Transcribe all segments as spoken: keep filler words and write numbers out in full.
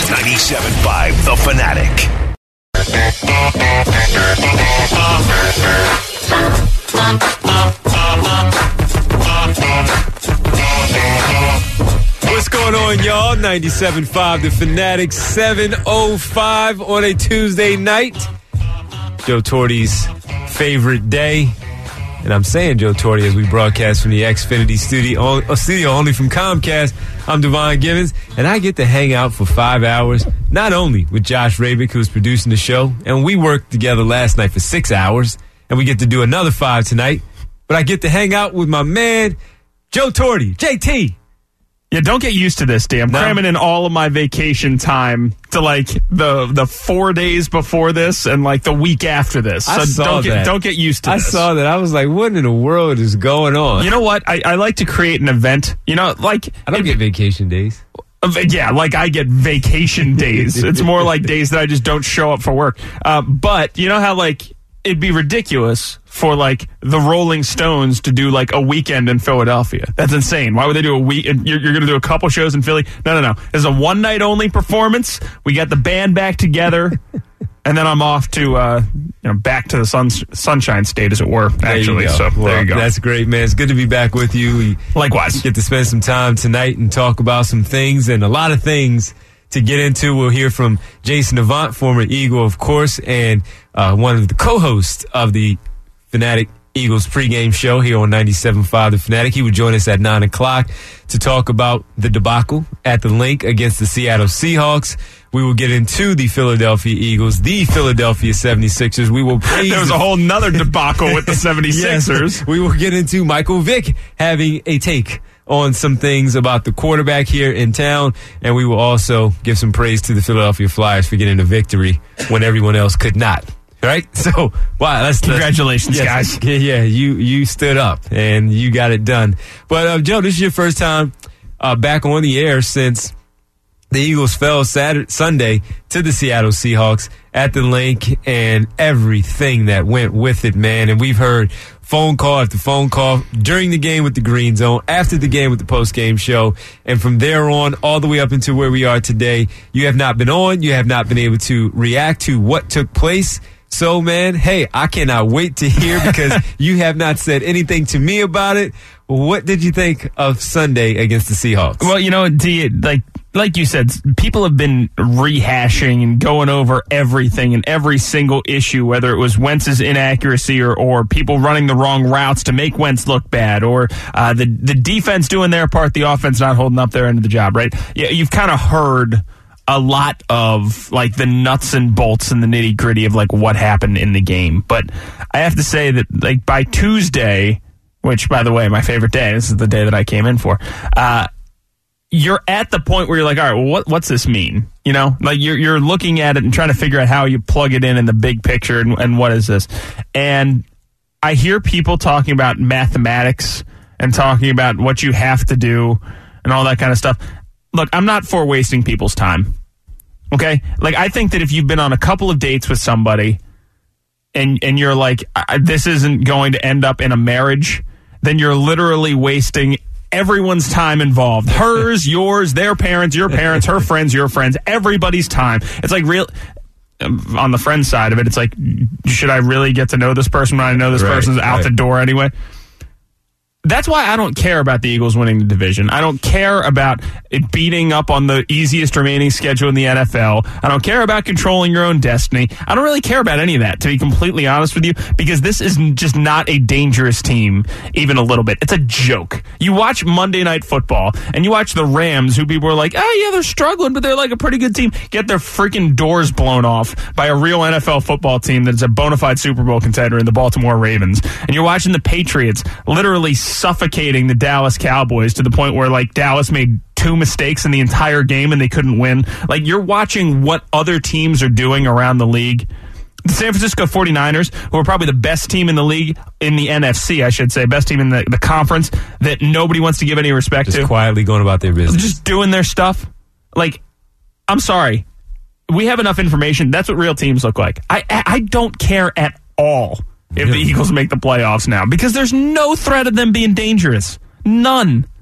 ninety-seven point five The Fanatic. What's going on, y'all? ninety-seven point five The Fanatic, seven oh five on a Tuesday night. Joe Torte's favorite day. And I'm saying Joe Torte as we broadcast from the Xfinity studio, a studio only from Comcast. I'm Devon Givens, and I get to hang out for five hours, not only with Josh Rabick, who's producing the show, and we worked together last night for six hours, and we get to do another five tonight, but I get to hang out with my man, Joe Torte, J T. Yeah, don't get used to this, D. I'm no. cramming in all of my vacation time to like the the four days before this and like the week after this. So I saw don't get that. don't get used to I this. I saw that. I was like, what in the world is going on? You know what? I, I like to create an event. You know, like I don't it, get vacation days. Yeah, like I get vacation days. It's more like days that I just don't show up for work. Uh, but you know how like it'd be ridiculous for like the Rolling Stones to do like a weekend in Philadelphia. That's insane. Why would they do a week? You're, you're going to do a couple shows in Philly? No, no, no. It's a one night only performance. We got the band back together, and then I'm off to uh, you know back to the sun, Sunshine State, as it were. Actually, so well, there you go. That's great, man. It's good to be back with you. We Likewise, get to spend some time tonight and talk about some things and a lot of things to get into. We'll hear from Jason Avant, former Eagle, of course, and uh, one of the co-hosts of the Fanatic Eagles pregame show here on ninety-seven point five The Fanatic. He would join us at nine o'clock to talk about the debacle at the Link against the Seattle Seahawks. We will get into the Philadelphia Eagles, the Philadelphia seventy-sixers. We will praise there was a whole nother debacle with the seventy-sixers. Yes, we will get into Michael Vick having a take on some things about the quarterback here in town, and we will also give some praise to the Philadelphia Flyers for getting a victory when everyone else could not. Right? So, wow. That's Congratulations, yes, guys. Yeah, yeah, you you stood up and you got it done. But, uh, Joe, this is your first time uh, back on the air since the Eagles fell Saturday, Sunday to the Seattle Seahawks at the Link and everything that went with it, man. And we've heard phone call after phone call during the game with the Green Zone, after the game with the post-game show, and from there on all the way up into where we are today. You have not been on. You have not been able to react to what took place. So, man, hey, I cannot wait to hear because you have not said anything to me about it. What did you think of Sunday against the Seahawks? Well, you know, D, like like you said, people have been rehashing and going over everything and every single issue, whether it was Wentz's inaccuracy or, or people running the wrong routes to make Wentz look bad, or uh, the the defense doing their part, the offense not holding up their end of the job, right? Yeah, you've kind of heard a lot of like the nuts and bolts and the nitty gritty of like what happened in the game. But I have to say that like by Tuesday, which by the way, my favorite day, this is the day that I came in for, uh, you're at the point where you're like, all right, well, what, what's this mean? You know, like you're, you're looking at it and trying to figure out how you plug it in in the big picture and, and what is this? And I hear people talking about mathematics and talking about what you have to do and all that kind of stuff. Look, I'm not for wasting people's time. Okay? Like, I think that if you've been on a couple of dates with somebody and and you're like, this isn't going to end up in a marriage, then you're literally wasting everyone's time involved. Hers, yours, their parents, your parents, her friends, your friends, everybody's time. It's like real... On the friend side of it, it's like, should I really get to know this person when I know this right, person's out right. the door anyway? That's why I don't care about the Eagles winning the division. I don't care about it beating up on the easiest remaining schedule in the N F L. I don't care about controlling your own destiny. I don't really care about any of that, to be completely honest with you, because this is just not a dangerous team, even a little bit. It's a joke. You watch Monday Night Football, and you watch the Rams, who people are like, oh, yeah, they're struggling, but they're like a pretty good team, get their freaking doors blown off by a real N F L football team that's a bona fide Super Bowl contender in the Baltimore Ravens. And you're watching the Patriots literally suffocating the Dallas Cowboys to the point where like Dallas made two mistakes in the entire game and they couldn't win. Like, you're watching what other teams are doing around the league. The San Francisco forty-niners, who are probably the best team in the league, in the N F C, I should say, best team in the, the conference that nobody wants to give any respect just to. Just quietly going about their business. Just doing their stuff. Like, I'm sorry. We have enough information. That's what real teams look like. I I, I don't care at all if the Eagles make the playoffs now, because there's no threat of them being dangerous. None.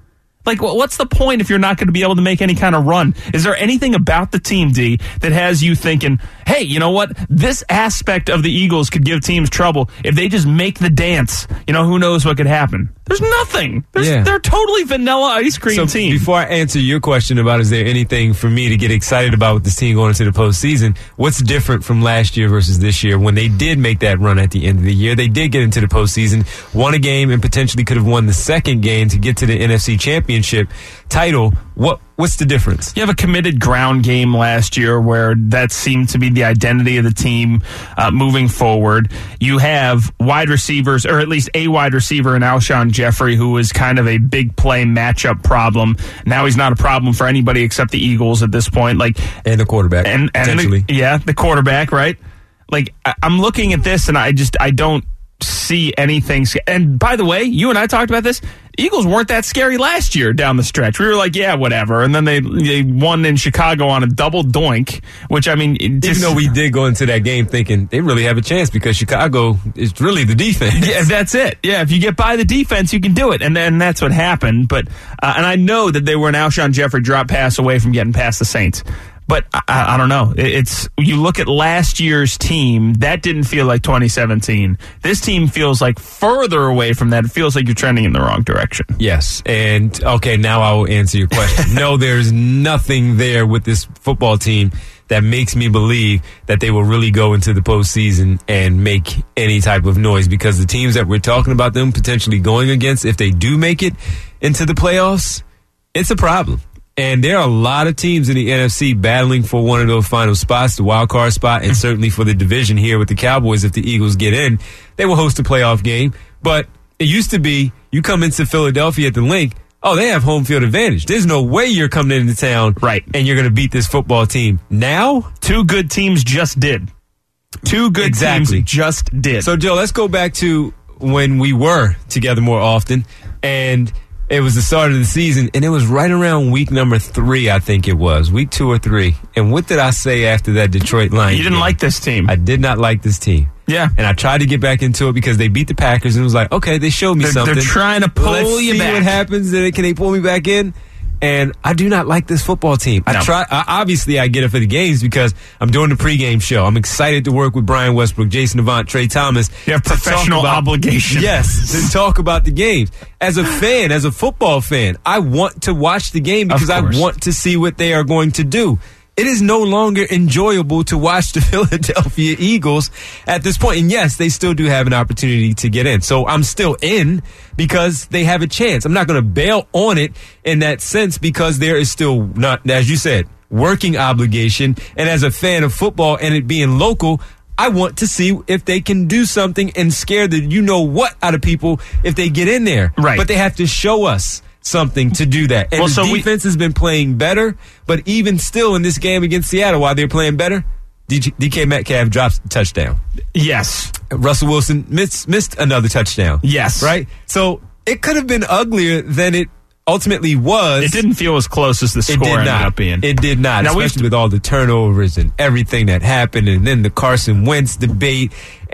Like, what's the point if you're not going to be able to make any kind of run? Is there anything about the team, D, that has you thinking, hey, you know what? This aspect of the Eagles could give teams trouble if they just make the dance. You know, who knows what could happen? There's nothing. There's, Yeah. They're totally vanilla ice cream So team. before I answer your question about is there anything for me to get excited about with this team going into the postseason, what's different from last year versus this year when they did make that run at the end of the year? They did get into the postseason, won a game, and potentially could have won the second game to get to the N F C Championship title. What What's the difference? You have a committed ground game last year where that seemed to be the identity of the team uh, moving forward. You have wide receivers, or at least a wide receiver in Alshon Jeffrey, who was kind of a big play matchup problem. Now he's not a problem for anybody except the Eagles at this point. Like, And the quarterback, and, and potentially. the, yeah, the quarterback, right? Like, I, I'm looking at this and I just, I don't see anything. And by the way, you and I talked about this. Eagles weren't that scary last year down the stretch. We were like, yeah, whatever. And then they they won in Chicago on a double doink, which, I mean, it just, Even though we did go into that game thinking they really have a chance because Chicago is really the defense. yeah, that's it. Yeah, if you get by the defense, you can do it. And then that's what happened. But uh, and I know that they were an Alshon Jeffrey drop pass away from getting past the Saints. But I, I don't know. It's you look at last year's team, that didn't feel like twenty seventeen. This team feels like further away from that. It feels like you're trending in the wrong direction. Yes. And, okay, now I will answer your question. No, there's nothing there with this football team that makes me believe that they will really go into the postseason and make any type of noise, because the teams that we're talking about them potentially going against, if they do make it into the playoffs, it's a problem. And there are a lot of teams in the N F C battling for one of those final spots, the wild card spot, and certainly for the division here with the Cowboys. If the Eagles get in, they will host a playoff game. But it used to be you come into Philadelphia at the Link, oh, they have home field advantage. There's no way you're coming into town Right. and you're going to beat this football team. Now, Two good teams just did. Two good Exactly. teams just did. so Joe, let's go back to when we were together more often, and it was the start of the season, and it was right around week number three, I think it was, week two or three. And what did I say after that Detroit Lions you didn't game? like this team. I did not like this team. yeah. And I tried to get back into it because they beat the Packers, and it was like, okay, they showed me They're, something. they're trying to pull Let's you see back. what happens. Then can they pull me back in? And I do not like this football team. I No. try. I, obviously, I get it for the games because I'm doing the pregame show. I'm excited to work with Brian Westbrook, Jason Avant, Trey Thomas. You have to talk professional about- obligation. Yes, to talk about the games. As a fan, as a football fan, I want to watch the game because I course. want to see what they are going to do. It is no longer enjoyable to watch the Philadelphia Eagles at this point. And yes, they still do have an opportunity to get in. So I'm still in because they have a chance. I'm not going to bail on it in that sense because there is still not, as you said, working obligation. And as a fan of football and it being local, I want to see if they can do something and scare the you know what out of people if they get in there. Right. But they have to show us something to do that. And Well, the so we- defense has been playing better, but even still in this game against Seattle, while they're playing better, D K Metcalf drops a touchdown. Yes. Russell Wilson missed, missed another touchdown. Yes. Right? So it could have been uglier than it ultimately was. It didn't feel as close as the It score did ended not. up being. It did not, Now, we've- especially with all the turnovers and everything that happened, and then the Carson Wentz debate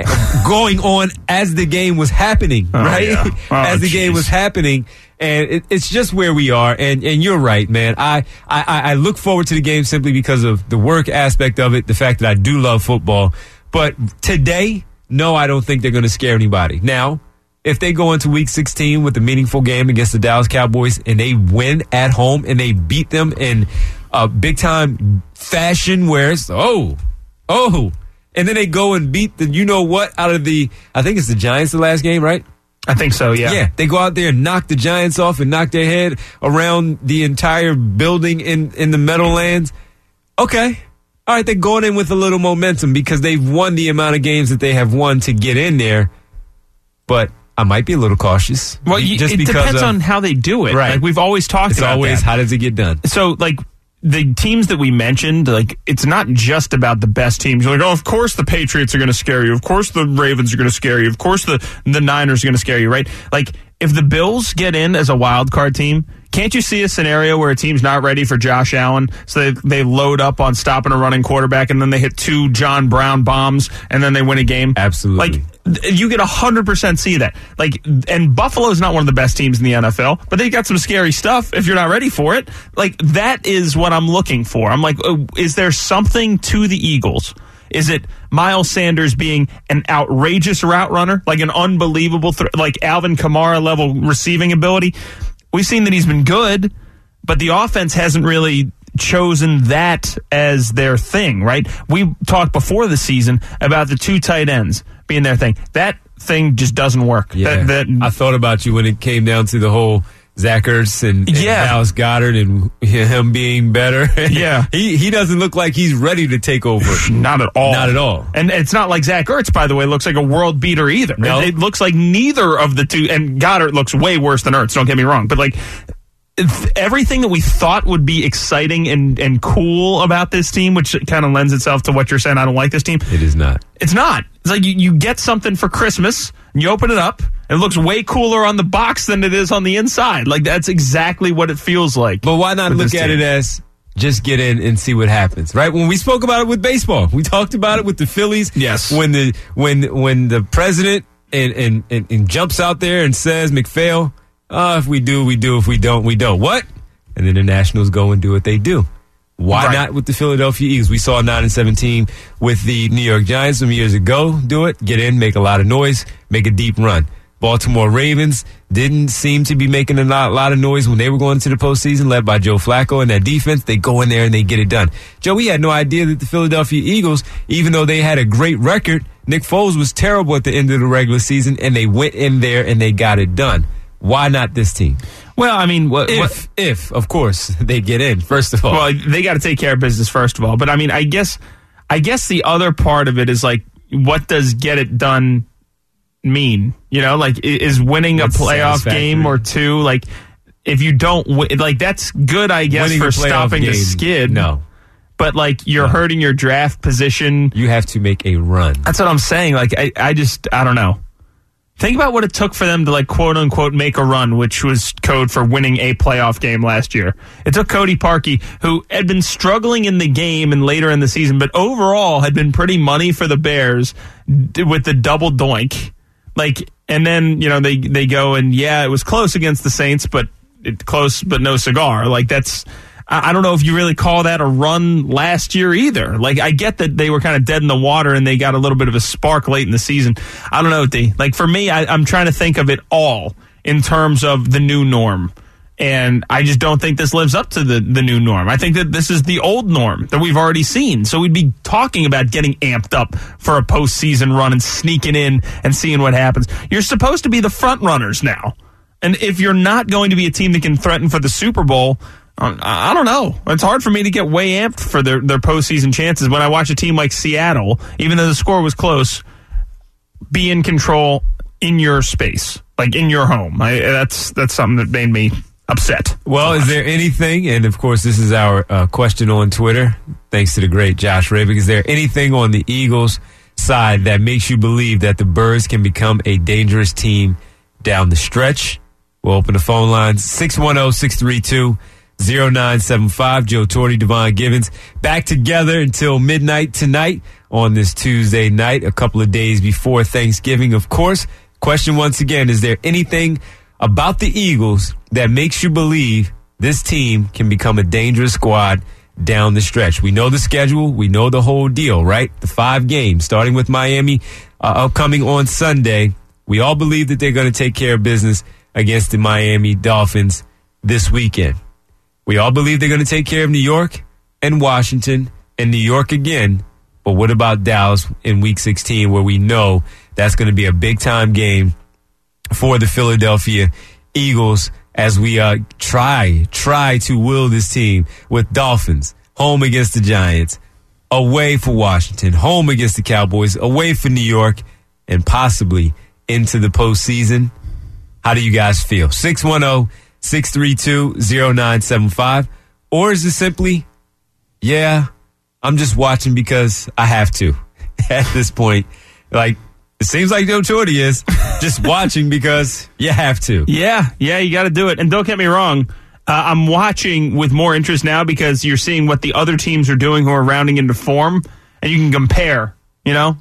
going on as the game was happening, Oh, right? yeah. Oh, as the geez. game was happening, and it, it's just where we are. And and you're right, man. I, I I look forward to the game simply because of the work aspect of it, the fact that I do love football. But today, no, I don't think they're going to scare anybody. Now, if they go into week sixteen with a meaningful game against the Dallas Cowboys and they win at home and they beat them in a big time fashion where it's, oh, oh, and then they go and beat the, you know what, out of the, I think it's the Giants the last game, right? I think so, yeah. Yeah, they go out there and knock the Giants off and knock their head around the entire building in, in the Meadowlands. Okay. All right, they're going in with a little momentum because they've won the amount of games that they have won to get in there. But I might be a little cautious. Well, you, just it because depends of, on how they do it. Right. Like we've always talked it's about always that. how does it get done? So, like, the teams that we mentioned, like, it's not just about the best teams. You're like, oh, of course the Patriots are going to scare you. Of course the Ravens are going to scare you. Of course the, the Niners are going to scare you, right? Like, if the Bills get in as a wild card team, can't you see a scenario where a team's not ready for Josh Allen, so they, they load up on stopping a running quarterback, and then they hit two John Brown bombs, and then they win a game? Absolutely. Like, You could one hundred percent see that. Like, and Buffalo's not one of the best teams in the N F L, but they got some scary stuff if you're not ready for it. Like, that is what I'm looking for. I'm like, oh, is there something to the Eagles? Is it Miles Sanders being an outrageous route runner, like an unbelievable, th- like Alvin Kamara level receiving ability? We've seen that he's been good, but the offense hasn't really chosen that as their thing, right? We talked before the season about the two tight ends being their thing. That thing just doesn't work. Yeah, that, that, I thought about you when it came down to the whole Zach Ertz and, and yeah. Dallas Goedert and him being better. Yeah. he he doesn't look like he's ready to take over. Not at all. Not at all. And it's not like Zach Ertz, by the way, looks like a world beater either. No. It, it looks like neither of the two, and Goddard looks way worse than Ertz, don't get me wrong, but like everything that we thought would be exciting and, and cool about this team, which kind of lends itself to what you're saying, I don't like this team. It is not. It's not. It's like you, you get something for Christmas, and you open it up, and it looks way cooler on the box than it is on the inside. Like, that's exactly what it feels like. But why not look at it as just get in and see what happens, right? When we spoke about it with baseball, we talked about it with the Phillies. Yes. When the when when the president and and, and, and jumps out there and says, McPhail, oh, if we do, we do. If we don't, we don't. What? And then the Nationals go and do what they do. Why right. not with the Philadelphia Eagles? We saw nine and seventeen with the New York Giants some years ago. Do it, get in, make a lot of noise, make a deep run. Baltimore Ravens didn't seem to be making a lot, lot of noise when they were going into the postseason, led by Joe Flacco and that defense. They go in there and they get it done. Joe, we had no idea that the Philadelphia Eagles, even though they had a great record, Nick Foles was terrible at the end of the regular season, and they went in there and they got it done. Why not this team? Well, I mean, what, if, what, if, of course, they get in, first of all. Well, they got to take care of business, first of all. But, I mean, I guess I guess the other part of it is, like, what does get it done mean? You know, like, is winning What's a playoff game or two, like, if you don't win, like, that's good, I guess, Winning for stopping game, the skid. No. But, like, you're no. hurting your draft position. You have to make a run. That's what I'm saying. Like, I, I just, I don't know. Think about what it took for them to, like, quote unquote make a run, which was code for winning a playoff game last year. It took Cody Parkey, who had been struggling in the game and later in the season, but overall had been pretty money for the Bears with the double doink. Like, and then, you know, they, they go and, yeah, it was close against the Saints, but it close, but no cigar. Like, that's, I don't know if you really call that a run last year either. Like, I get that they were kind of dead in the water and they got a little bit of a spark late in the season. I don't know, D. Like, for me, I, I'm trying to think of it all in terms of the new norm. And I just don't think this lives up to the, the new norm. I think that this is the old norm that we've already seen. So we'd be talking about getting amped up for a postseason run and sneaking in and seeing what happens. You're supposed to be the front runners now. And if you're not going to be a team that can threaten for the Super Bowl, I don't know. It's hard for me to get way amped for their, their postseason chances when I watch a team like Seattle, even though the score was close, be in control in your space, like in your home. I, that's that's something that made me upset. Well, is there anything, and of course this is our uh, question on Twitter, thanks to the great Josh Rabick, is there anything on the Eagles side that makes you believe that the Birds can become a dangerous team down the stretch? We'll open the phone lines, six one zero, six three two, zero nine seven five. Joe Torre, Devon Givens, back together until midnight tonight on this Tuesday night, a couple of days before Thanksgiving, of course. Question once again, is there anything about the Eagles that makes you believe this team can become a dangerous squad down the stretch? We know the schedule. We know the whole deal, right? The five games, starting with Miami uh, upcoming on Sunday. We all believe that they're going to take care of business against the Miami Dolphins this weekend. We all believe they're going to take care of New York and Washington and New York again. But what about Dallas in Week sixteen, where we know that's going to be a big-time game for the Philadelphia Eagles as we uh, try, try to will this team with Dolphins, home against the Giants, away for Washington, home against the Cowboys, away for New York, and possibly into the postseason. How do you guys feel? six one zero, six three two, zero nine seven five. Or is it simply, yeah, I'm just watching because I have to at this point? Like, it seems like Joe Torre is just watching because you have to. Yeah, yeah, you got to do it. And don't get me wrong, uh, I'm watching with more interest now because you're seeing what the other teams are doing who are rounding into form, and you can compare, you know?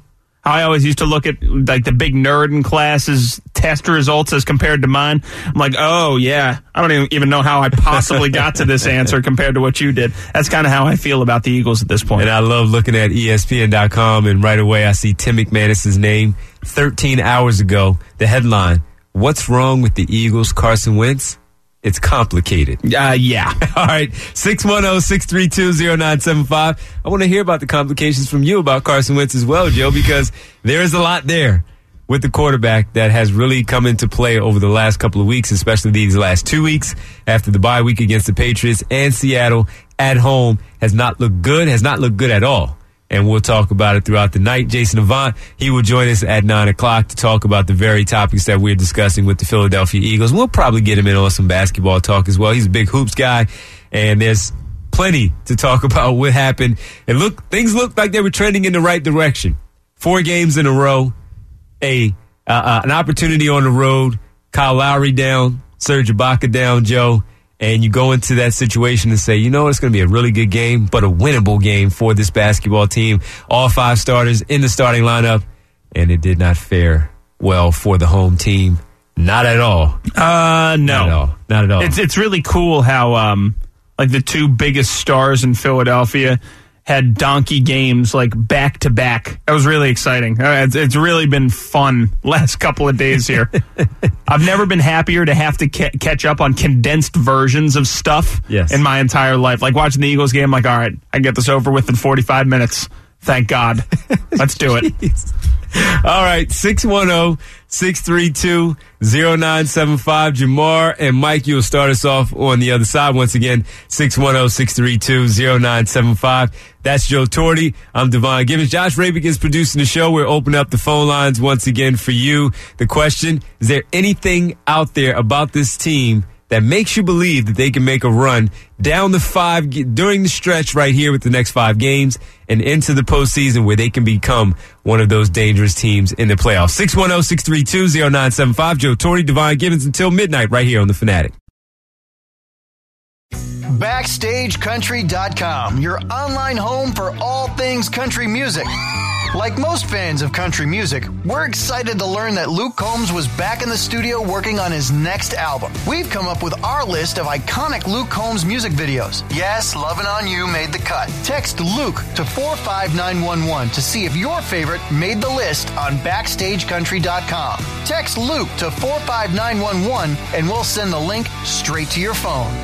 How I always used to look at like the big nerd in class's test results as compared to mine. I'm like, oh, yeah, I don't even, even know how I possibly got to this answer compared to what you did. That's kind of how I feel about the Eagles at this point. And I love looking at E S P N dot com, and right away I see Tim McManus's name. thirteen hours ago, the headline, what's wrong with the Eagles, Carson Wentz? It's complicated. Uh, yeah. All right. six one zero, six three two, zero nine seven five. I want to hear about the complications from you about Carson Wentz as well, Joe, because there is a lot there with the quarterback that has really come into play over the last couple of weeks, especially these last two weeks after the bye week against the Patriots, and Seattle at home has not looked good, has not looked good at all. And we'll talk about it throughout the night. Jason Avant, he will join us at nine o'clock to talk about the very topics that we're discussing with the Philadelphia Eagles. We'll probably get him in on some basketball talk as well. He's a big hoops guy, and there's plenty to talk about what happened. And look, things looked like they were trending in the right direction. Four games in a row, a uh, uh, an opportunity on the road, Kyle Lowry down, Serge Ibaka down, Joe. And you go into that situation and say, you know, it's going to be a really good game, but a winnable game for this basketball team. All five starters in the starting lineup, and it did not fare well for the home team. Not at all. Uh, no. Not at all. Not at all. It's it's really cool how um like the two biggest stars in Philadelphia had donkey games like back to back. That was really exciting. Uh, It's, it's really been fun last couple of days here. I've never been happier to have to ca- catch up on condensed versions of stuff Yes. in my entire life. Like watching the Eagles game, like, all right, I can get this over with in forty-five minutes. Thank God. Let's do it. All right, six one zero, six three two, zero nine seven five. Jamar and Mike, you'll start us off on the other side. Once again, six one zero, six three two, zero nine seven five. That's Joe Torti. I'm Devon Gibbons. Josh Rabick is producing the show. We're opening up the phone lines once again for you. The question, is there anything out there about this team that makes you believe that they can make a run down the five during the stretch right here with the next five games and into the postseason where they can become one of those dangerous teams in the playoffs? six one zero, six three two, zero nine seven five. Joe Torti, Devon Gibbons until midnight right here on The Fanatic. Backstage Country dot com, your online home for all things country music. Like most fans of country music, we're excited to learn that Luke Combs was back in the studio working on his next album. We've come up with our list of iconic Luke Combs music videos. Yes, Lovin' On You made the cut. Text Luke to four five nine one one to see if your favorite made the list on Backstage Country dot com. Text Luke to four five nine one one and we'll send the link straight to your phone.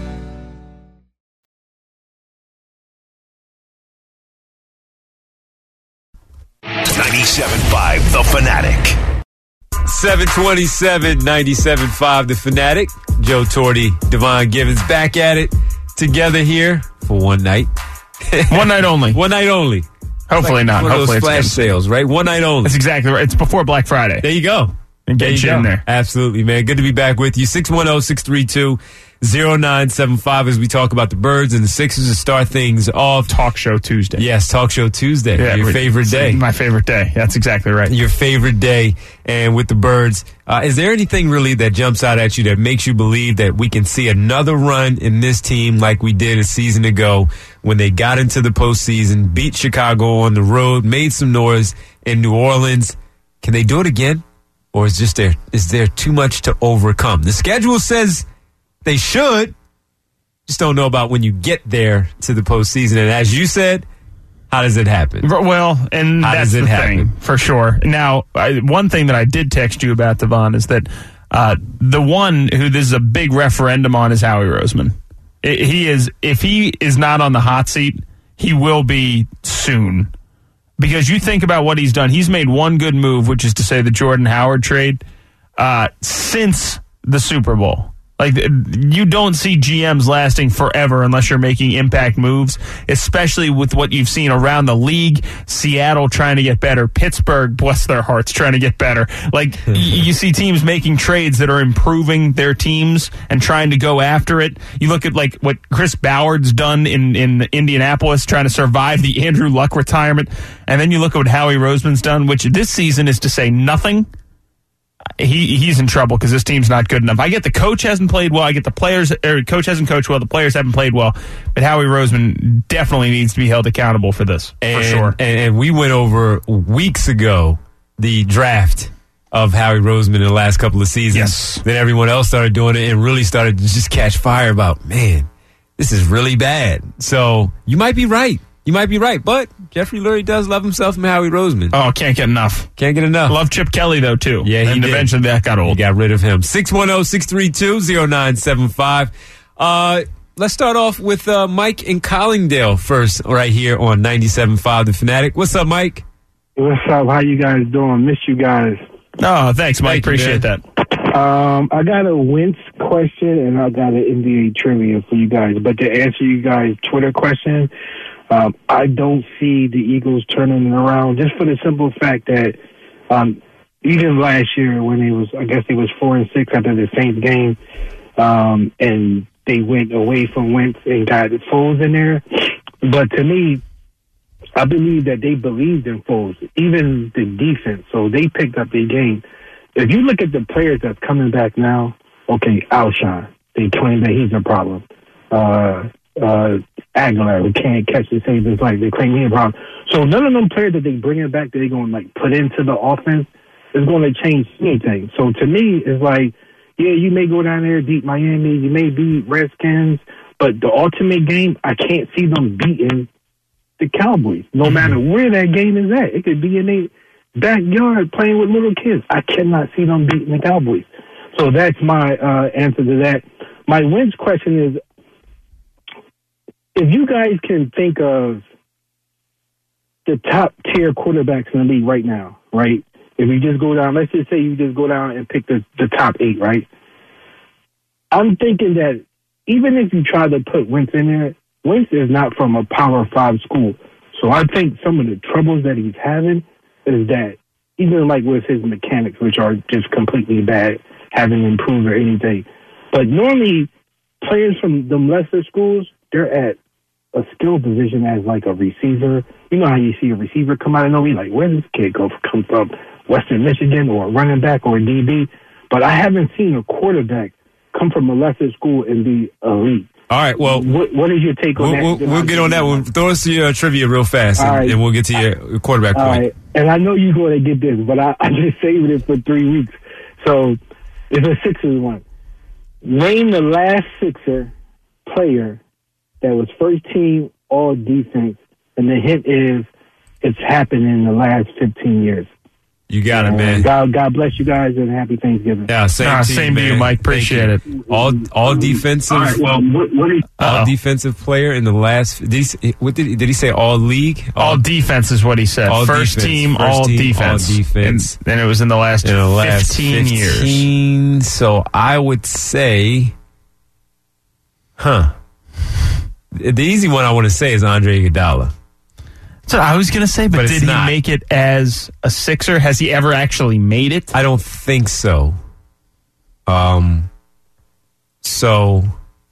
ninety-seven point five The Fanatic. seven twenty-seven, ninety-seven point five The Fanatic. Joe Torti, Devon Gibbons back at it together here for one night. One night only. One night only. Hopefully like not. One Hopefully of those it's flash good. sales, right? One night only. That's exactly right. It's before Black Friday. There you go. And get There you you go. in there. Absolutely, man. Good to be back with you. six one zero, six three two, zero nine seven five as we talk about the Birds and the Sixers to start things off. Talk Show Tuesday. Yes, Talk Show Tuesday. Yeah, your we- favorite day. My favorite day. That's exactly right. Your favorite day. And with the Birds, uh, is there anything really that jumps out at you that makes you believe that we can see another run in this team like we did a season ago when they got into the postseason, beat Chicago on the road, made some noise in New Orleans? Can they do it again? Or is just there is there too much to overcome? The schedule says they should. Just don't know about when you get there to the postseason. And as you said, how does it happen? Well, and How that's does it the happen? thing, for sure. Now, I, one thing that I did text you about, Devon, is that uh, the one who this is a big referendum on is Howie Roseman. I he is, if he is not on the hot seat, he will be soon. Because you think about what he's done. He's made one good move, which is to say the Jordan Howard trade, uh, since the Super Bowl. Like, you don't see G Ms lasting forever unless you're making impact moves, especially with what you've seen around the league. Seattle trying to get better. Pittsburgh, bless their hearts, trying to get better. Like, y- you see teams making trades that are improving their teams and trying to go after it. You look at, like, what Chris Ballard's done in, in Indianapolis, trying to survive the Andrew Luck retirement. And then you look at what Howie Roseman's done, which this season is to say nothing. he he's in trouble because this team's not good enough. I get the coach hasn't played well. I get the players, or coach hasn't coached well. The players haven't played well. But Howie Roseman definitely needs to be held accountable for this, and, for sure. And, and we went over weeks ago the draft of Howie Roseman in the last couple of seasons. Yes. Then everyone else started doing it and really started to just catch fire about, man, this is really bad. So you might be right. You might be right. But Jeffrey Lurie does love himself from Howie Roseman. Oh, can't get enough. Can't get enough. Love Chip Kelly, though, too. Yeah, he And did. eventually that got old. He got rid of him. six one zero, six three two, zero nine seven five. Uh, let's start off with uh, Mike in Collingdale first, right here on ninety-seven point five The Fanatic. What's up, Mike? What's up? How you guys doing? Miss you guys. Oh, thanks, Mike. Thank you, Appreciate man. that. Um, I got a Wentz question and I got an N B A trivia for you guys. But to answer you guys' Twitter question, um, I don't see the Eagles turning it around just for the simple fact that um, even last year when it was, I guess it was four and six after the Saints game, um, and they went away from Wentz and got Foles in there. But to me, I believe that they believed in Foles, even the defense. So they picked up their game. If you look at the players that's coming back now, okay, Alshon, they claim that he's a problem. Uh, uh, Aguilar, who can't catch the save his life, they claim he's a problem. So none of them players that they bringing back that they're going to like put into the offense is going to change anything. So to me, it's like, yeah, you may go down there, beat Miami, you may beat Redskins, but the ultimate game, I can't see them beating the Cowboys, no mm-hmm. matter where that game is at. It could be in their backyard playing with little kids. I cannot see them beating the Cowboys. So that's my uh, answer to that. My Wentz question is, if you guys can think of the top tier quarterbacks in the league right now, right? If you just go down, let's just say you just go down and pick the, the top eight, right? I'm thinking that even if you try to put Wentz in there, Wentz is not from a Power Five school. So I think some of the troubles that he's having is that even like with his mechanics, which are just completely bad, haven't improved or anything. But normally players from them lesser schools, they're at a skill position as like a receiver. You know how you see a receiver come out of nowhere, like, where does this kid go come from? Western Michigan or a running back or a D B? But I haven't seen a quarterback come from a lesser school and be elite. All right, well, what, what is your take on we'll, that? We'll, we'll get on that one. Throw us your uh, trivia real fast, and, right. and we'll get to your quarterback All point. Right. And I know you're going to get this, but I, I just saved it for three weeks. So it's a Sixers one. Name the last Sixer player that was first team all defense, and the hint is it's happened in the last fifteen years. You got it, Uh, man. God, God bless you guys and happy Thanksgiving. Yeah, same, Nah, to, you, same to you, man. Mike. Thank Appreciate you. it. All all defensive, All right, well, what, what is, all Uh-oh. defensive player in the last. Did he, say- what did he, did he say? All league, All defense is what he said. All First defense. team, First all team, defense. all defense. And, and it was in the last, in the last fifteen, years. fifteen, so I would say, huh? The easy one I want to say is Andre Iguodala. So I was going to say, but, But it's did he not. make it as a Sixer? Has he ever actually made it? I don't think so. Um. So,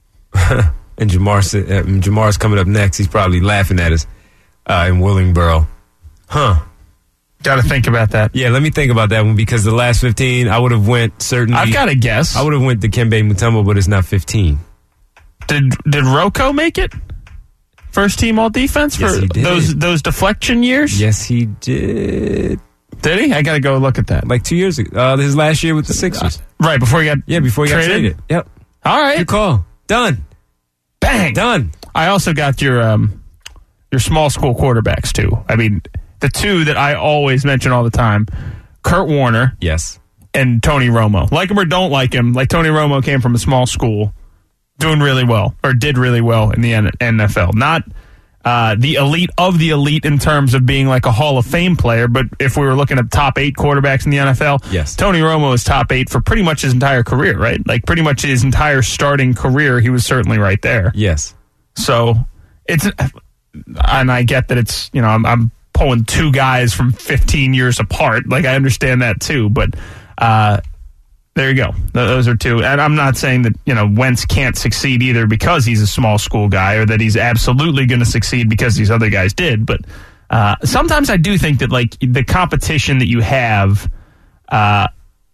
and Jamar, said- uh, Jamar's coming up next. He's probably laughing at us uh, in Willingboro. Huh? Got to think about that. Yeah, let me think about that one because the last fifteen, I would have went certainly. I've got a guess. I would have went to Dikembe Mutombo, but it's not fifteen. Did did Rocco make it? First team all defense Yes, for he did. those those deflection years? Yes, he did. Did he? I got to go look at that. Like two years ago. Uh, his last year with the Sixers. Right before he got Yeah, before he got traded? traded. Yep. All right, Good call. Done. bang, Done. I also got your um your small school quarterbacks too. I mean, the two that I always mention all the time: Kurt Warner Yes. and Tony Romo. Like him or don't like him, like Tony Romo came from a small school, doing really well or did really well in the N F L. Not uh, the elite of the elite in terms of being like a Hall of Fame player, but if we were looking at top eight quarterbacks in the N F L, Yes. Tony Romo is top eight for pretty much his entire career, right? Like pretty much his entire starting career, he was certainly right there. Yes. So it's, and I get that it's, you know, I'm, I'm pulling two guys from fifteen years apart. Like I understand that too, but uh, there you go. Th- Those are two. And I'm not saying that, you know, Wentz can't succeed either because he's a small school guy or that he's absolutely going to succeed because these other guys did. But uh, sometimes I do think that, like, the competition that you have, uh,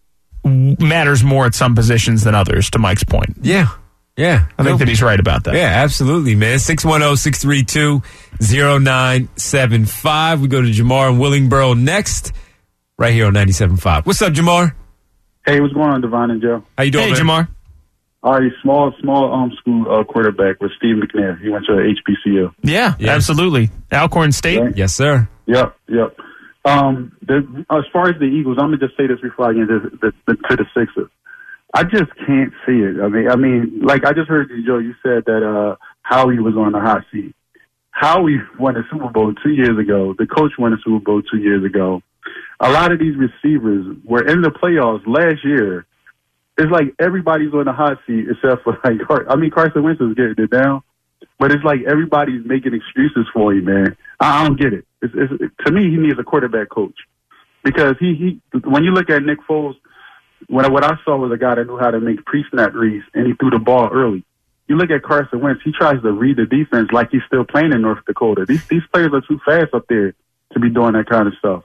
matters more at some positions than others, to Mike's point. Yeah. Yeah. I think that he's right about that. Yeah, absolutely, man. six one zero, six three two, zero nine seven five. We go to Jamar in Willingboro next, right here on ninety-seven point five. What's up, Jamar? Hey, what's going on, Devon and Joe? How you doing, Hey, man? Jamar. All right, small, small um school uh, quarterback with Steve McNair. He went to H B C U. Yeah, Yes. absolutely. Alcorn State. Right. Yes, sir. Yep, yep. Um, the, as far as the Eagles, I'm gonna just say this before I get to the, the, to the Sixers. I just can't see it. I mean, I mean, like I just heard you, Joe. You said that uh, Howie was on the hot seat. Howie won a Super Bowl two years ago. The coach won a Super Bowl two years ago. A lot of these receivers were in the playoffs last year. It's like everybody's on the hot seat except for like, I mean, Carson Wentz is getting it down, but it's like everybody's making excuses for you, man. I, I don't get it. It's, it's, to me, he needs a quarterback coach because he, he when you look at Nick Foles, What, what I saw was a guy that knew how to make pre-snap reads, and he threw the ball early. You look at Carson Wentz, he tries to read the defense like he's still playing in North Dakota. These these players are too fast up there to be doing that kind of stuff.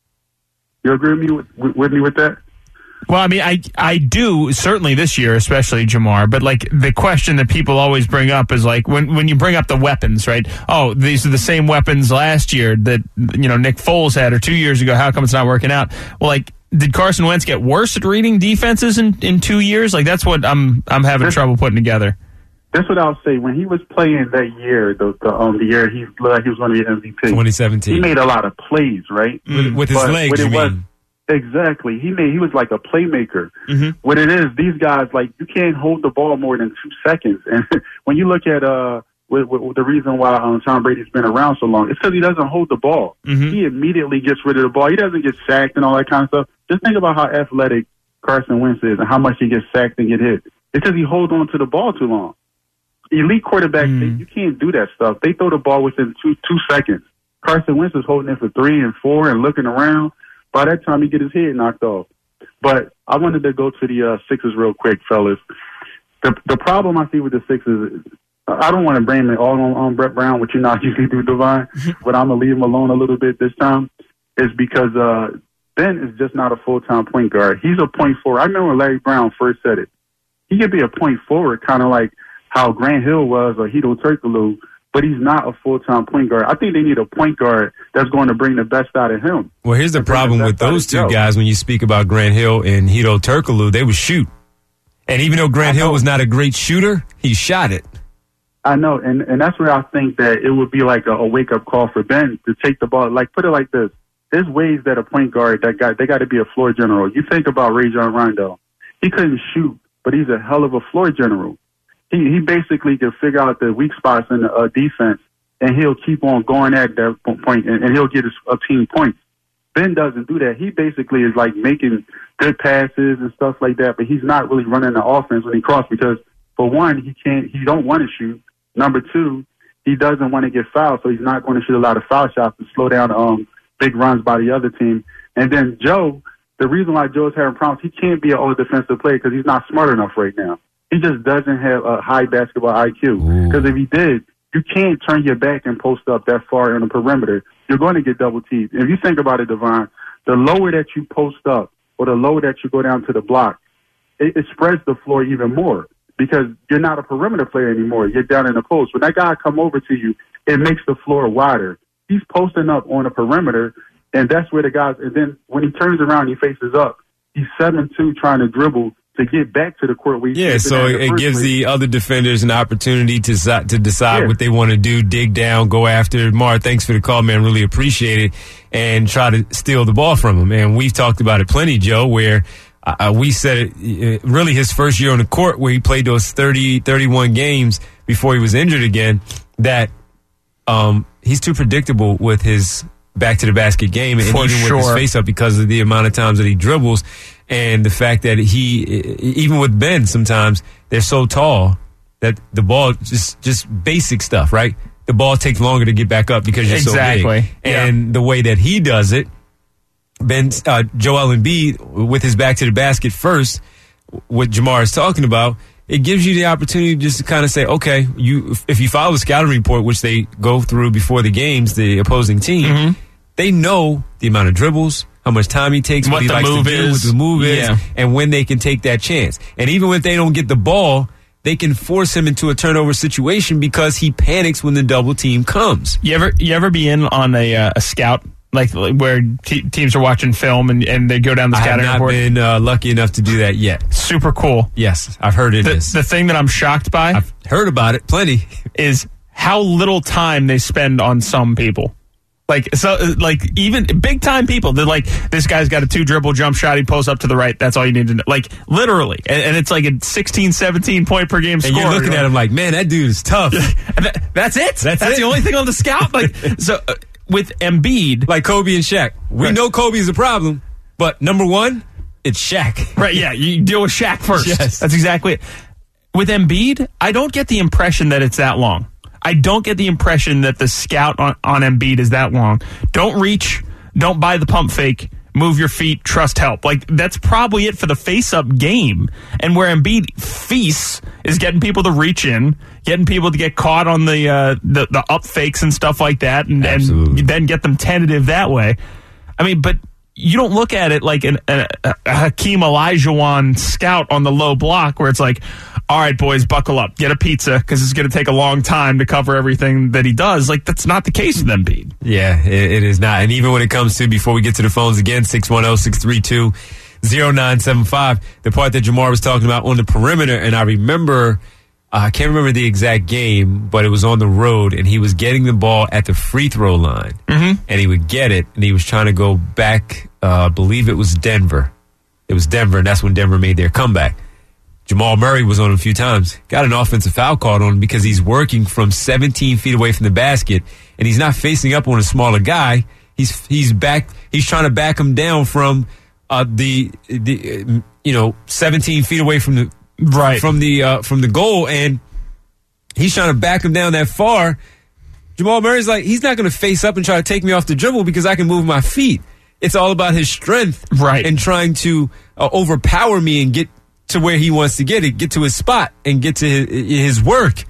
You agree with me with, with, with me with that? Well, I mean, I I do, certainly this year, especially Jamar, but like the question that people always bring up is like when, when you bring up the weapons, right? Oh, these are the same weapons last year that, you know, Nick Foles had or two years ago. How come it's not working out? Well, like, did Carson Wentz get worse at reading defenses in, in two years? Like, that's what I'm I'm having This, trouble putting together. That's what I'll say. When he was playing that year, the, the um the year he looked like he was going to be M V P. twenty seventeen. He made a lot of plays, right? With, with his But legs, what you it was- mean? Exactly. He made. He was like a playmaker. Mm-hmm. What it is, these guys like you can't hold the ball more than two seconds. And when you look at uh, with, with the reason why um, Tom Brady's been around so long, it's because he doesn't hold the ball. Mm-hmm. He immediately gets rid of the ball. He doesn't get sacked and all that kind of stuff. Just think about how athletic Carson Wentz is and how much he gets sacked and get hit. It's because he holds on to the ball too long. Elite quarterbacks, Mm. they, you can't do that stuff. They throw the ball within two two seconds. Carson Wentz is holding it for three and four and looking around. By that time, he get his head knocked off. But I wanted to go to the uh, Sixers real quick, fellas. The the problem I see with the Sixers, I don't want to blame it all on, on Brett Brown, which you not usually do, Devine, but I'm going to leave him alone a little bit this time, is because uh, Ben is just not a full-time point guard. He's a point forward. I remember when Larry Brown first said it. He could be a point forward, kind of like how Grant Hill was or Hedo Turkoglu, but he's not a full-time point guard. I think they need a point guard that's going to bring the best out of him. Well, here's the problem with those two guys. When you speak about Grant Hill and Hedo Turkoglu, they would shoot. And even though Grant Hill was not a great shooter, he shot it. I know, and, and that's where I think that it would be like a, a wake-up call for Ben to take the ball. Like, put it like this. There's ways that a point guard, that guy, they got to be a floor general. You think about Rajon Rondo. He couldn't shoot, but he's a hell of a floor general. He he basically can figure out the weak spots in the uh, defense, and he'll keep on going at that point, and, and he'll get his a team points. Ben doesn't do that. He basically is like making good passes and stuff like that, but he's not really running the offense when he crosses because, for one, he can't. He don't want to shoot. Number two, he doesn't want to get fouled, so he's not going to shoot a lot of foul shots to slow down um big runs by the other team. And then Joe, the reason why Joe's having problems, he can't be an all defensive player because he's not smart enough right now. He just doesn't have a high basketball I Q. Because if he did, you can't turn your back and post up that far on the perimeter. You're going to get double teamed. If you think about it, Devon, the lower that you post up or the lower that you go down to the block, it, it spreads the floor even more because you're not a perimeter player anymore. You're down in the post. When that guy come over to you, it makes the floor wider. He's posting up on the perimeter, and that's where the guys, and then when he turns around, he faces up. He's seven two trying to dribble to get back to the court. Where yeah, so it gives place. the other defenders an opportunity to to decide yeah. what they want to do, dig down, go after. Mar, thanks for the call, man. Really appreciate it. And try to steal the ball from him. And we've talked about it plenty, Joe, where uh, we said it, really his first year on the court where he played those thirty, thirty-one games before he was injured again, that um, he's too predictable with his back to the basket game and For even sure. with his face up because of the amount of times that he dribbles. And the fact that he, even with Ben, sometimes they're so tall that the ball just just basic stuff, right? The ball takes longer to get back up because you're exactly. so big. Yeah. And the way that he does it, Ben, uh, Joel Embiid, with his back to the basket first, what Jamar is talking about, it gives you the opportunity just to kind of say, okay, you if you follow the scouting report, which they go through before the games, the opposing team, mm-hmm. they know the amount of dribbles, how much time he takes, what, What he the likes move to do, is. what the move Yeah. is, and when they can take that chance. And even if they don't get the ball, they can force him into a turnover situation because he panics when the double team comes. You ever you ever be in on a uh, a scout like where te- teams are watching film and, and they go down the I have scouting not report? been uh, lucky enough to do that yet. Super cool. Yes, I've heard it The, is. the thing that I'm shocked by I've heard about it plenty. is how little time they spend on some people. Like so, like even big time people. They're like, this guy's got a two dribble jump shot. He pulls up to the right. That's all you need to know. Like literally, and, and it's like a sixteen, seventeen point per game score. And you're looking at him like, man, that dude is tough. That, that's it. That's That's it. the only thing on the scout. Like so, uh, with Embiid, Like Kobe and Shaq. We Right. know Kobe's a problem, but number one, it's Shaq. right? Yeah, you deal with Shaq first. Yes. That's exactly it. With Embiid, I don't get the impression that it's that long. I don't get the impression that the scout on, on Embiid is that long. Don't reach, don't buy the pump fake, move your feet, trust help. Like, that's probably it for the face-up game. And where Embiid feasts is getting people to reach in, getting people to get caught on the uh, the, the up fakes and stuff like that, and, Absolutely. and then get them tentative that way. I mean, but you don't look at it like an, a, a Hakeem Olajuwon scout on the low block where it's like, all right, boys, buckle up, get a pizza because it's going to take a long time to cover everything that he does. Like, that's not the case with Embiid. Yeah, it, it is not. And even when it comes to, before we get to the phones again, six one zero, six three two, zero nine seven five, the part that Jamar was talking about on the perimeter, and I remember, uh, I can't remember the exact game, but it was on the road, and he was getting the ball at the free throw line, mm-hmm. and he would get it, and he was trying to go back, uh, I believe it was Denver. It was Denver, and that's when Denver made their comeback. Jamal Murray was on him a few times. Got an offensive foul called on him because he's working from seventeen feet away from the basket, and he's not facing up on a smaller guy. He's he's back. He's trying to back him down from uh, the the uh, you know seventeen feet away from the Right. from the uh, from the goal, and he's trying to back him down that far. Jamal Murray's like, he's not going to face up and try to take me off the dribble because I can move my feet. It's all about his strength, Right. and trying to uh, overpower me and get to where he wants to get it, get to his spot, and get to his, his work.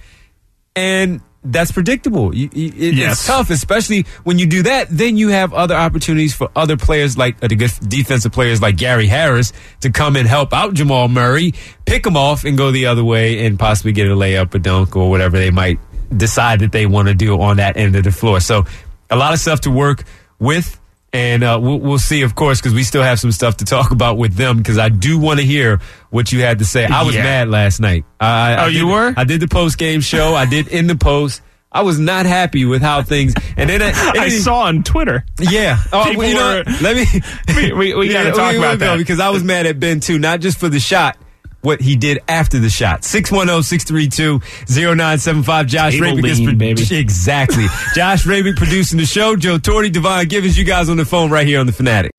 And that's predictable. You, you, it, Yes. It's tough, especially when you do that. Then you have other opportunities for other players, like uh, the good defensive players like Gary Harris, to come and help out Jamal Murray, pick him off, and go the other way, and possibly get a layup, a dunk, or whatever they might decide that they want to do on that end of the floor. So a lot of stuff to work with. And uh, we'll, we'll see, of course, because we still have some stuff to talk about with them, because I do want to hear what you had to say. I was Yeah. mad last night. I, Oh, I you did- were? I did the post-game show. I did in the post. I was not happy with how things... And then I, and I then- saw on Twitter. Yeah. Oh, People well, you know, were- what? let me... We, we, we got to Yeah, talk we about will go, that. because I was mad at Ben, too, not just for the shot, what he did after the shot. six one zero, six three two, zero nine seven five. Josh Table Rabick is lean, baby. Exactly. Josh Rabick producing the show. Joe Torre, Devon Givens, you guys on the phone right here on The Fanatic.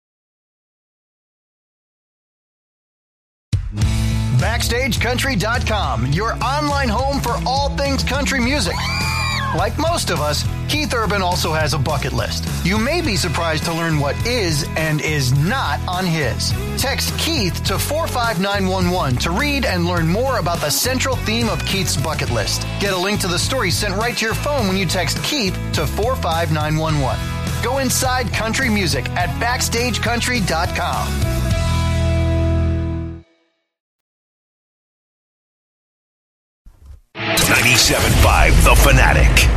Backstage Country dot com, your online home for all things country music. Like most of us, Keith Urban also has a bucket list. You may be surprised to learn what is and is not on his. Text Keith to four five nine one one to read and learn more about the central theme of Keith's bucket list. Get a link to the story sent right to your phone when you text Keith to four five nine one one. Go inside country music at Backstage Country dot com. ninety-seven point five The Fanatic.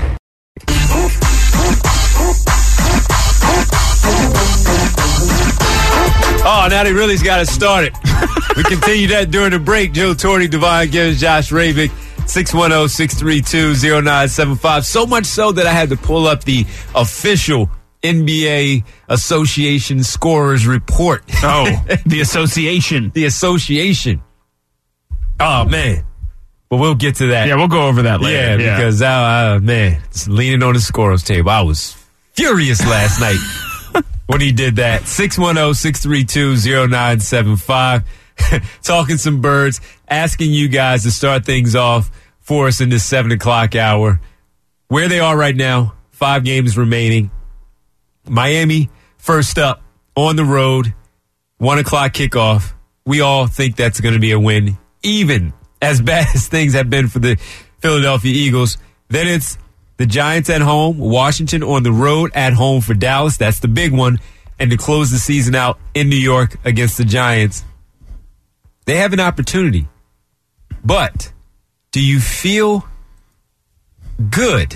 Oh, now they really's got us started. We continue that during the break. Joe Torre, Devon Givens, Josh Rabick, six one zero, six three two, zero nine seven five. So much so that I had to pull up the official N B A Association scorers report. Oh, the association. The association. Oh, man. But we'll get to that. Yeah, we'll go over that Yeah, later. because, uh, uh, man, just leaning on the scorers table, I was furious last night when he did that. six one zero, six three two, zero nine seven five. Talking some birds, asking you guys to start things off for us in this seven o'clock hour. Where they are right now, five games remaining. Miami, first up, on the road, one o'clock kickoff. We all think that's going to be a win, even as bad as things have been for the Philadelphia Eagles. Then it's the Giants at home, Washington on the road, at home for Dallas. That's the big one. and to close the season out in New York against the Giants, they have an opportunity. But do you feel good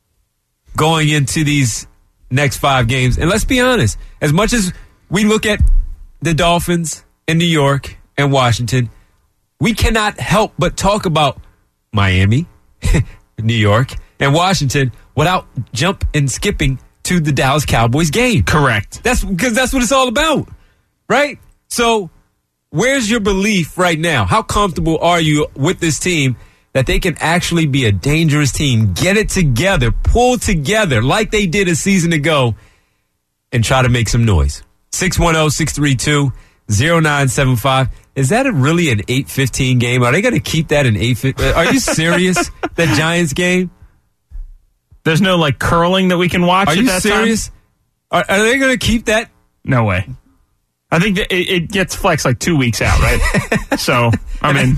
going into these next five games? And let's be honest, as much as we look at the Dolphins in New York and Washington, we cannot help but talk about Miami, New York, and Washington without jump and skipping to the Dallas Cowboys game. Correct. That's because that's what it's all about, right? So where's your belief right now? How comfortable are you with this team that they can actually be a dangerous team, get it together, pull together like they did a season ago, and try to make some noise? six one zero, six three two, zero nine seven five. Is that a really an eight fifteen game? Are they going to keep that an eight fifteen? Are you serious? That Giants game? There's no, like, curling that we can watch Are at you that serious? time? Are, are they going to keep that? No way. I think that it, it gets flexed like two weeks out, right? So, I mean,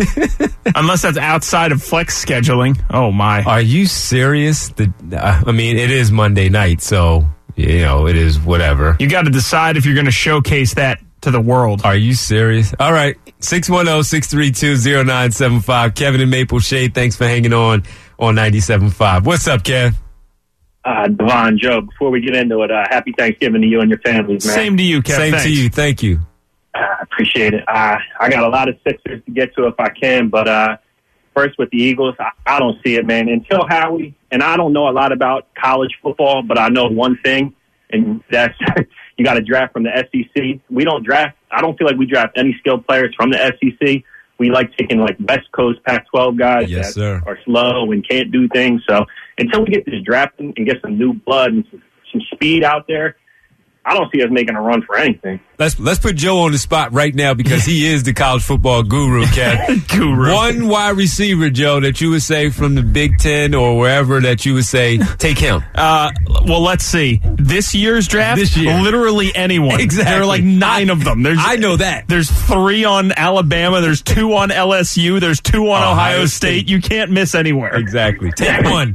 unless that's outside of flex scheduling. Oh, my. Are you serious? The, uh, I mean, it is Monday night, so, you know, it is whatever. You got to decide if you're going to showcase that to the world. Are you serious? All right. six one zero, six three two, zero nine seven five. Kevin in Maple Shade, thanks for hanging on on ninety-seven point five. What's up, Kev? Uh, Devon, Joe, before we get into it, uh, happy Thanksgiving to you and your families, man. Same to you, Kev. Same Thanks. to you. Thank you. I uh, appreciate it. Uh, I got a lot of Sixers to get to if I can, but uh, first with the Eagles, I, I don't see it, man. Until Howie, and I don't know a lot about college football, but I know one thing, and that's you got to draft from the S E C. We don't draft. I don't feel like we draft any skilled players from the S E C. We like taking like West Coast Pac twelve guys Yes, that sir. are slow and can't do things. So until we get this drafting and get some new blood and some, some speed out there, I don't see us making a run for anything. Let's let's put Joe on the spot right now because he is the college football guru, Kev. Guru. One wide receiver, Joe, that you would say from the Big Ten or wherever that you would say, take him. Uh, well, let's see. This year's draft, This year. literally anyone. Exactly. There are like nine of them. There's, I know that. There's three on Alabama. There's two on L S U. There's two on Ohio Ohio, State. State. You can't miss anywhere. Exactly. Take one.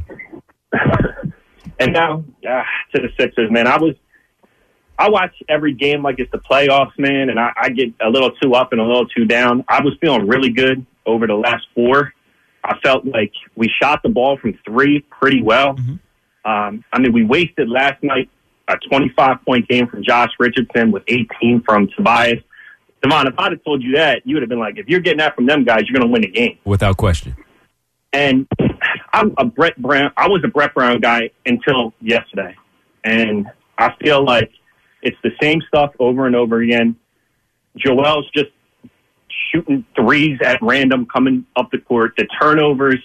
And now uh, to the Sixers, man. I was I watch every game like it's the playoffs, man, and I, I get a little too up and a little too down. I was feeling really good over the last four. I felt like we shot the ball from three pretty well. Mm-hmm. Um, I mean, we wasted last night a twenty-five point game from Josh Richardson with eighteen from Tobias. Devon, if I'd have told you that, you would have been like, if you're getting that from them guys, you're going to win the game. Without question. And I'm a Brett Brown. I was a Brett Brown guy until yesterday. And I feel like it's the same stuff over and over again. Joel's just shooting threes at random coming up the court. The turnovers,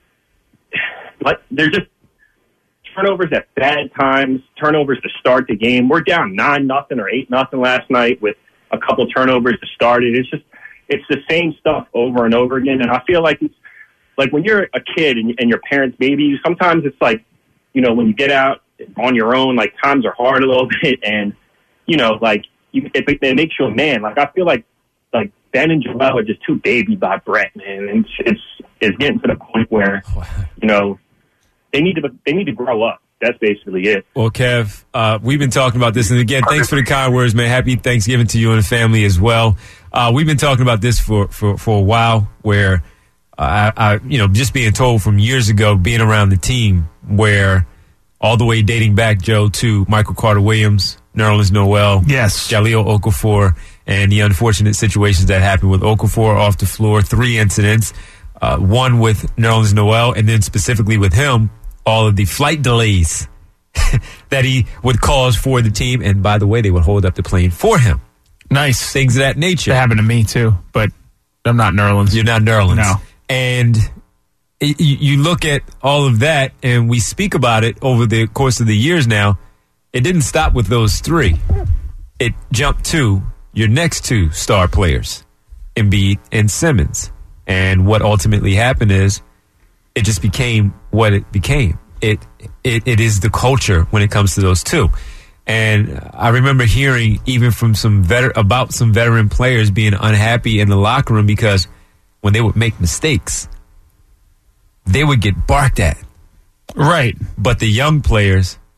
like they're just turnovers at bad times, turnovers to start the game. We're down nine nothing or eight nothing last night with a couple turnovers to start it. It's just it's the same stuff over and over again. And I feel like it's like when you're a kid and, and your parents baby you, sometimes it's like, you know, when you get out on your own, like times are hard a little bit, and you know, like you, it, it makes you a man. Like I feel like like Ben and Joel are just too babied by Brett, man. And it's it's, it's getting to the point where you know they need to they need to grow up. That's basically it. Well, Kev, uh, we've been talking about this, and again, thanks for the kind words, man. Happy Thanksgiving to you and the family as well. Uh, we've been talking about this for for, for a while, where uh, I, I, you know, just being told from years ago, being around the team, where all the way dating back, Joe, to Michael Carter-Williams, Nerlens Noel, Yes. Jahlil Okafor, and the unfortunate situations that happened with Okafor off the floor. Three incidents, uh, one with Nerlens Noel, and then specifically with him, all of the flight delays that he would cause for the team. And by the way, they would hold up the plane for him. Nice. Things of that nature. That happened to me, too, but I'm not Nerlens. You're not Nerlens. No. And it, you, you look at all of that, and we speak about it over the course of the years now. It didn't stop with those three. It jumped to your next two star players, Embiid and Simmons. And what ultimately happened is it just became what it became. It, it it is the culture when it comes to those two. And I remember hearing even from some veter- about some veteran players being unhappy in the locker room because when they would make mistakes, they would get barked at. Right. But the young players,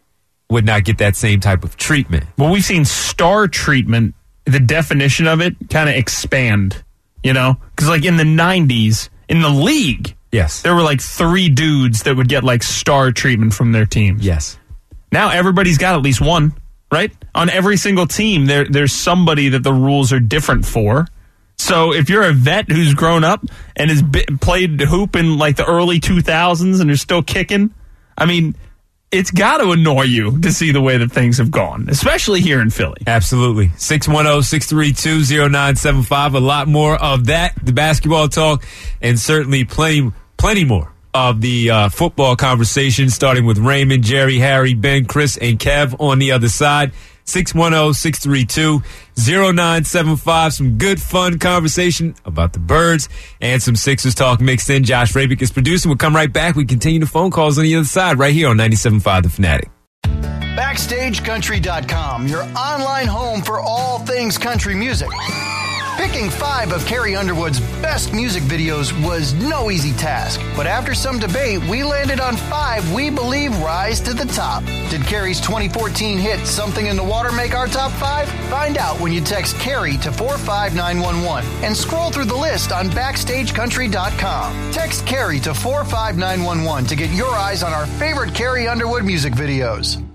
would not get that same type of treatment. Well, we've seen star treatment, the definition of it, kind of expand, you know? Because, like, in the nineties, in the league, yes, there were, like, three dudes that would get, like, star treatment from their teams. Yes. Now everybody's got at least one, right? On every single team, there there's somebody that the rules are different for. So if you're a vet who's grown up and has been, played hoop in like the early two thousands and are still kicking, I mean, it's got to annoy you to see the way that things have gone, especially here in Philly. Absolutely. six one zero, six three two, zero nine seven five. A lot more of that, the basketball talk, and certainly plenty, plenty more of the uh, football conversation, starting with Raymond, Jerry, Harry, Ben, Chris, and Kev on the other side. six one zero, six three two, zero nine seven five. Some good, fun conversation about the Birds and some Sixers talk mixed in. Josh Rabick is producing. We'll come right back. We continue the phone calls on the other side right here on ninety-seven point five The Fanatic. Backstage Country dot com, your online home for all things country music. Picking five of Carrie Underwood's best music videos was no easy task, but after some debate, we landed on five we believe rise to the top. Did Carrie's twenty fourteen hit Something in the Water make our top five? Find out when you text Carrie to four five nine one one and scroll through the list on Backstage Country dot com. Text Carrie to four five nine one one to get your eyes on our favorite Carrie Underwood music videos.